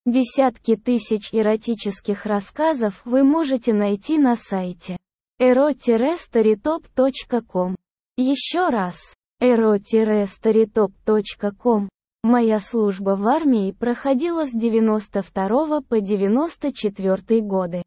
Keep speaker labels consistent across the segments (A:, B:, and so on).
A: Десятки тысяч эротических рассказов вы можете найти на сайте ero-storytop.com. Еще раз, ero-storytop.com. Моя служба в армии проходила с 92 по 94 годы.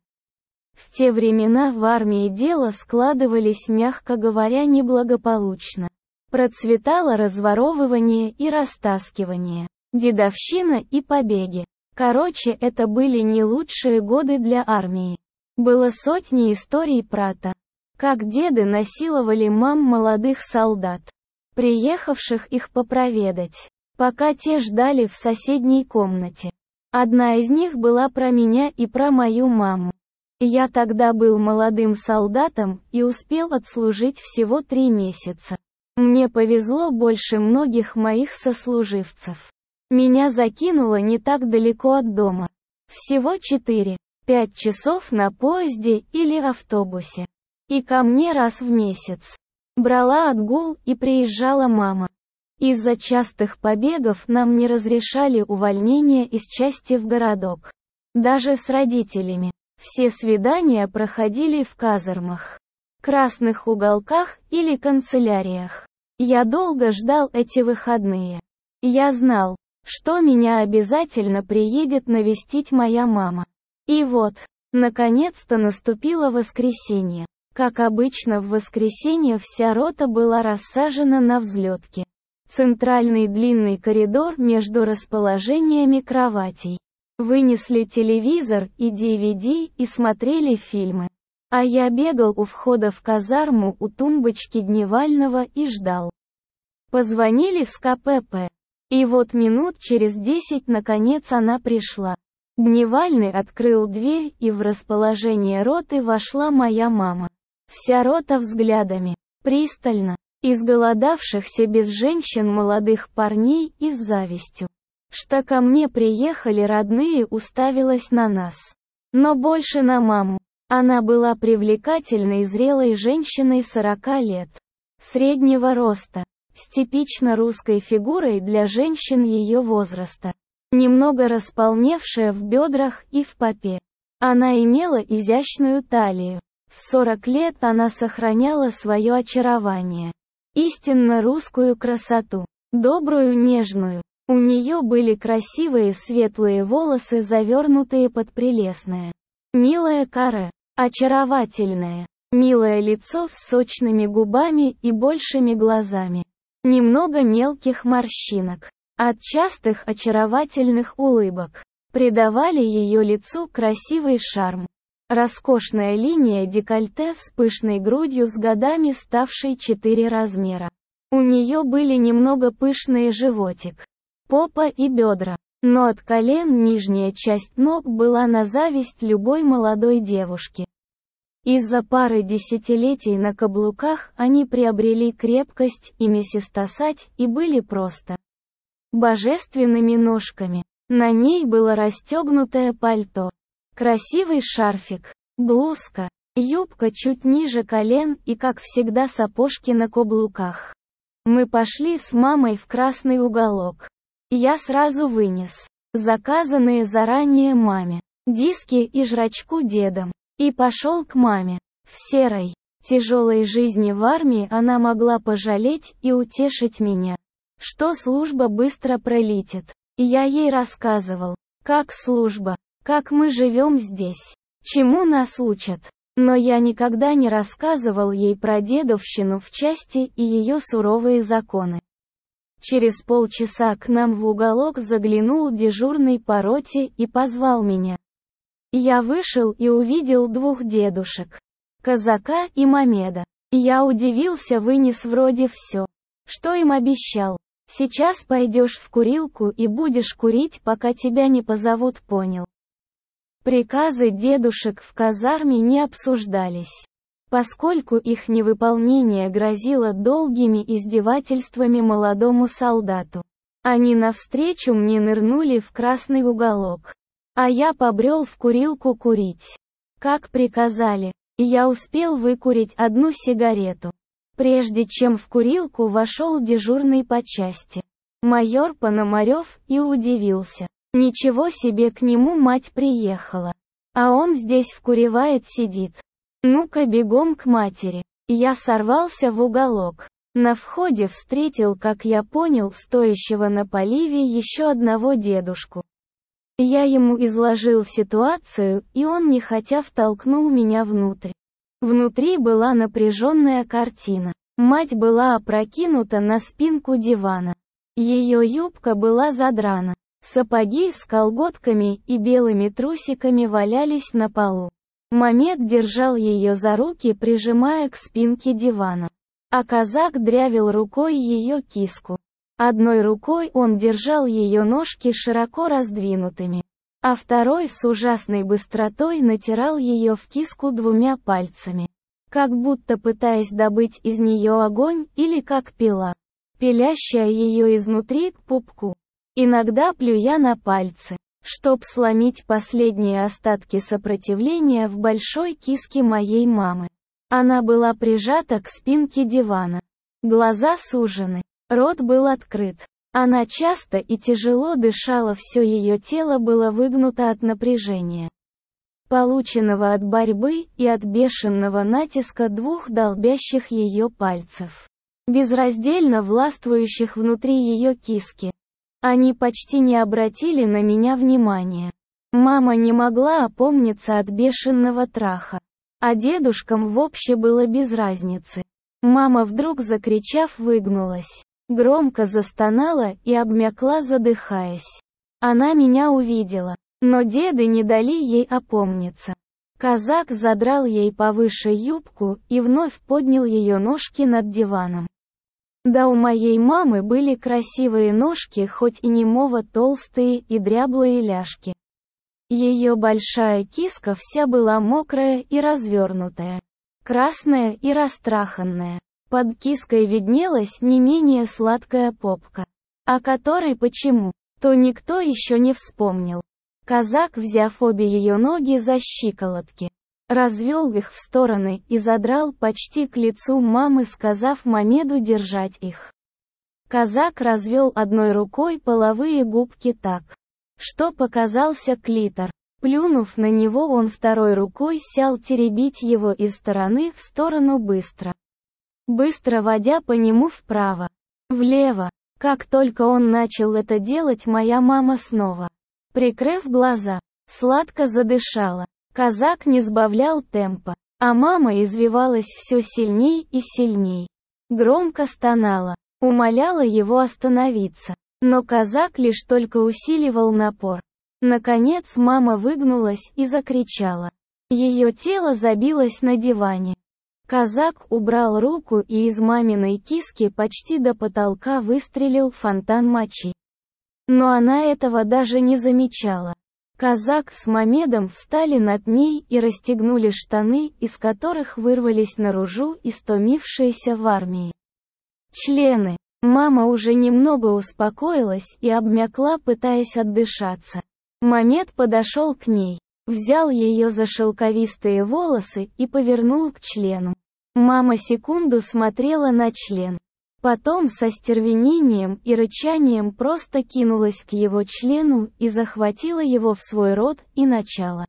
A: В те времена в армии дела складывались, мягко говоря, неблагополучно. Процветало разворовывание и растаскивание, дедовщина и побеги. Короче, это были не лучшие годы для армии. Было сотни историй про то, как деды насиловали мам молодых солдат, приехавших их попроведать, пока те ждали в соседней комнате. Одна из них была про меня и про мою маму. Я тогда был молодым солдатом и успел отслужить всего 3 месяца. Мне повезло больше многих моих сослуживцев. Меня закинуло не так далеко от дома. Всего 4-5 часов на поезде или автобусе. И ко мне раз в месяц брала отгул и приезжала мама. Из-за частых побегов нам не разрешали увольнение из части в городок. Даже с родителями. Все свидания проходили в казармах, красных уголках или канцеляриях. Я долго ждал эти выходные. Я знал, что меня обязательно приедет навестить моя мама. И вот, наконец-то наступило воскресенье. Как обычно в воскресенье вся рота была рассажена на взлетке. Центральный длинный коридор между расположениями кроватей. Вынесли телевизор и DVD и смотрели фильмы. А я бегал у входа в казарму у тумбочки дневального и ждал. Позвонили с КПП. И вот минут через 10 наконец она пришла. Дневальный открыл дверь, и в расположение роты вошла моя мама. Вся рота взглядами, пристально, изголодавшихся без женщин молодых парней и с завистью, что ко мне приехали родные, уставилась на нас. Но больше на маму. Она была привлекательной зрелой женщиной 40 лет. Среднего роста. С типично русской фигурой для женщин ее возраста. Немного располневшая в бедрах и в попе. Она имела изящную талию. В 40 лет она сохраняла свое очарование. Истинно русскую красоту. Добрую, нежную. У нее были красивые светлые волосы, завернутые под прелестное. Милое каре. Очаровательное. Милое лицо с сочными губами и большими глазами. Немного мелких морщинок. От частых очаровательных улыбок. Придавали ее лицу красивый шарм. Роскошная линия декольте с пышной грудью, с годами ставшей 4 размера. У нее были немного пышный животик, попа и бедра. Но от колен нижняя часть ног была на зависть любой молодой девушке. Из-за пары десятилетий на каблуках они приобрели крепкость и мясистосать и были просто божественными ножками. На ней было расстегнутое пальто, красивый шарфик, блузка, юбка чуть ниже колен и, как всегда, сапожки на каблуках. Мы пошли с мамой в красный уголок. Я сразу вынес заказанные заранее маме диски и жрачку дедом. И пошел к маме. В серой, тяжелой жизни в армии она могла пожалеть и утешить меня, что служба быстро пролетит. Я ей рассказывал, как служба, как мы живем здесь, чему нас учат. Но я никогда не рассказывал ей про дедовщину в части и ее суровые законы. Через полчаса к нам в уголок заглянул дежурный по роте и позвал меня. Я вышел и увидел 2 дедушек. Казака и Мамеда. Я удивился, вынес вроде все, что им обещал. Сейчас пойдешь в курилку и будешь курить, пока тебя не позовут, понял? Приказы дедушек в казарме не обсуждались, поскольку их невыполнение грозило долгими издевательствами молодому солдату. Они навстречу мне нырнули в красный уголок. А я побрел в курилку курить. Как приказали. Я успел выкурить 1 сигарету, прежде чем в курилку вошел дежурный по части, майор Пономарев, и удивился. Ничего себе, к нему мать приехала. А он здесь вкуревает сидит. Ну-ка бегом к матери. Я сорвался в уголок. На входе встретил, как я понял, стоящего на поливе еще одного дедушку. Я ему изложил ситуацию, и он нехотя втолкнул меня внутрь. Внутри была напряженная картина. Мать была опрокинута на спинку дивана. Ее юбка была задрана. Сапоги с колготками и белыми трусиками валялись на полу. Мамед держал ее за руки, прижимая к спинке дивана. А казак дрявил рукой ее киску. Одной рукой он держал ее ножки широко раздвинутыми, а второй с ужасной быстротой натирал ее в киску двумя пальцами, как будто пытаясь добыть из нее огонь, или как пила, пилящая ее изнутри к пупку, иногда плюя на пальцы, чтоб сломить последние остатки сопротивления в большой киске моей мамы. Она была прижата к спинке дивана. Глаза сужены, рот был открыт. Она часто и тяжело дышала, все ее тело было выгнуто от напряжения, полученного от борьбы и от бешеного натиска двух долбящих ее пальцев, безраздельно властвующих внутри ее киски. Они почти не обратили на меня внимания. Мама не могла опомниться от бешеного траха. А дедушкам вообще было без разницы. Мама вдруг, закричав, выгнулась. Громко застонала и обмякла, задыхаясь. Она меня увидела, но деды не дали ей опомниться. Казак задрал ей повыше юбку и вновь поднял ее ножки над диваном. Да, у моей мамы были красивые ножки, хоть и немного толстые и дряблые ляжки. Ее большая киска вся была мокрая и развернутая, красная и растраханная. Под киской виднелась не менее сладкая попка, о которой почему-то никто еще не вспомнил. Казак, взяв обе ее ноги за щиколотки, развел их в стороны и задрал почти к лицу мамы, сказав Мамеду держать их. Казак развел одной рукой половые губки так, что показался клитор. Плюнув на него, он второй рукой сел теребить его из стороны в сторону, быстро водя по нему вправо, влево. Как только он начал это делать, моя мама снова, прикрыв глаза, сладко задышала. Казак не сбавлял темпа, а мама извивалась все сильней и сильней. Громко стонала, умоляла его остановиться. Но казак лишь только усиливал напор. Наконец мама выгнулась и закричала. Ее тело забилось на диване. Казак убрал руку, и из маминой киски почти до потолка выстрелил фонтан мочи. Но она этого даже не замечала. Казак с Мамедом встали над ней и расстегнули штаны, из которых вырвались наружу истомившиеся в армии члены. Мама уже немного успокоилась и обмякла, пытаясь отдышаться. Мамед подошел к ней, взял ее за шелковистые волосы и повернул к члену. Мама секунду смотрела на член. Потом со стервенением и рычанием просто кинулась к его члену и захватила его в свой рот и начала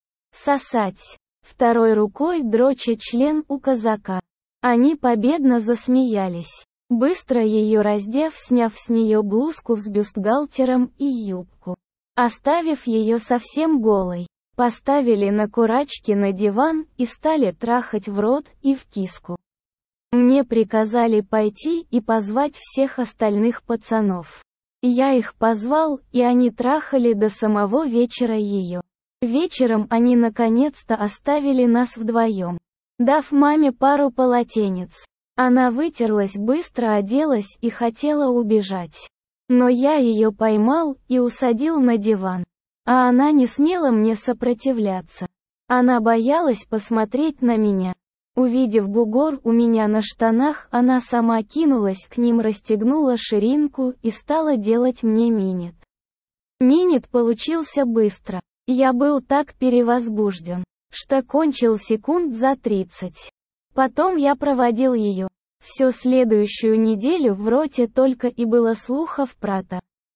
A: сосать, второй рукой дроча член у казака. Они победно засмеялись. Быстро ее раздев, сняв с нее блузку с бюстгальтером и юбку, оставив ее совсем голой, поставили на курачки на диван и стали трахать в рот и в киску. Мне приказали пойти и позвать всех остальных пацанов. Я их позвал, и они трахали до самого вечера ее. Вечером они наконец-то оставили нас вдвоем, дав маме пару полотенец. Она вытерлась, быстро оделась и хотела убежать. Но я ее поймал и усадил на диван. А она не смела мне сопротивляться. Она боялась посмотреть на меня. Увидев бугор у меня на штанах, она сама кинулась к ним, расстегнула ширинку и стала делать мне минет. Минет получился быстро. Я был так перевозбужден, что кончил секунд за 30. Потом я проводил ее. Всю следующую неделю в роте только и было слухов про то,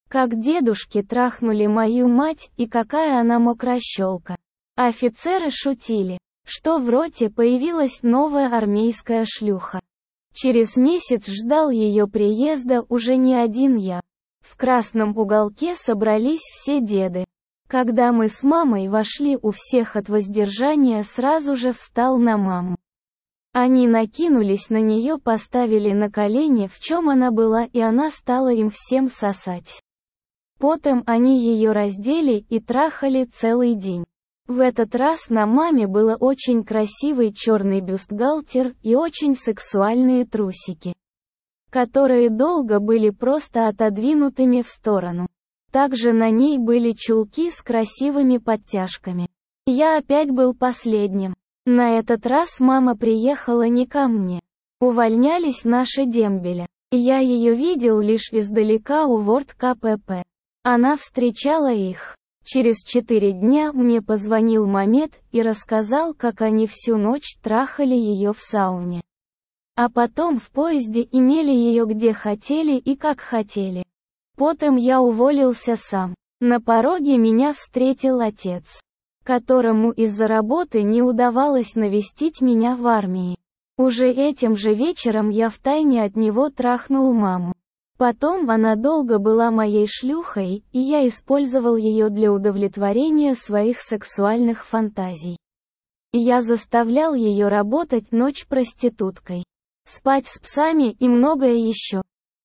A: Как дедушки трахнули мою мать и какая она мокрощелка. Офицеры шутили, что в роте появилась новая армейская шлюха. Через месяц ждал ее приезда уже не один я. В красном уголке собрались все деды. Когда мы с мамой вошли, у всех от воздержания сразу же встал на маму. Они накинулись на нее, поставили на колени, в чем она была, и она стала им всем сосать. Потом они ее раздели и трахали целый день. В этот раз на маме был очень красивый черный бюстгальтер и очень сексуальные трусики, которые долго были просто отодвинутыми в сторону. Также на ней были чулки с красивыми подтяжками. Я опять был последним. На этот раз мама приехала не ко мне. Увольнялись наши дембеля. Я ее видел лишь издалека у ворот КПП. Она встречала их. Через 4 дня мне позвонил Мамед и рассказал, как они всю ночь трахали ее в сауне. А потом в поезде имели ее где хотели и как хотели. Потом я уволился сам. На пороге меня встретил отец, которому из-за работы не удавалось навестить меня в армии. Уже этим же вечером я втайне от него трахнул маму. Потом она долго была моей шлюхой, и я использовал ее для удовлетворения своих сексуальных фантазий. Я заставлял ее работать ночь проституткой, спать с псами и многое еще.